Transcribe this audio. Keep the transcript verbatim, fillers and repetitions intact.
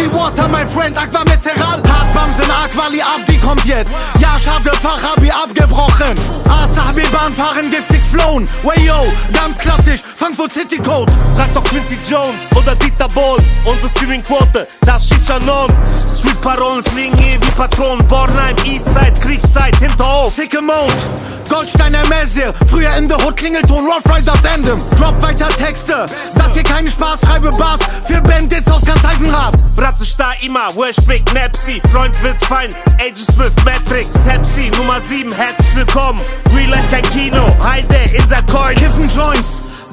Be water, my friend, Aqua Mineral. Hartbamsen, Aquali, Abdi kommt jetzt. Ja, schade, Fachabi abgebrochen. Asabi, Bahn fahren, giftig flown. Way yo, ganz klassisch, Frankfurt City Code. Frag doch Quincy Jones oder Dieter Bohlen. Unsere Streamingquote, das Shisha Non. Street-Parolen fliegen hier wie Patronen. Bornheim, Eastside, Kriegszeit, Hinterhof. Sicke Mode, Goldsteiner Messier. Früher in der Hood, Klingelton, Rough Riders Endem. Drop weiter Texte, das hier keine Spaß, schreibe Bars für Bandits aus ganz Eisenrad. Bratte sta immer, Washbig, Nepsi. Freund wird Feind, Agent Smith, Matrix, Pepsi. Nummer sieben, herzlich willkommen. Real Life kein Kino, Heide, Inside Coin. Kiffen Joints,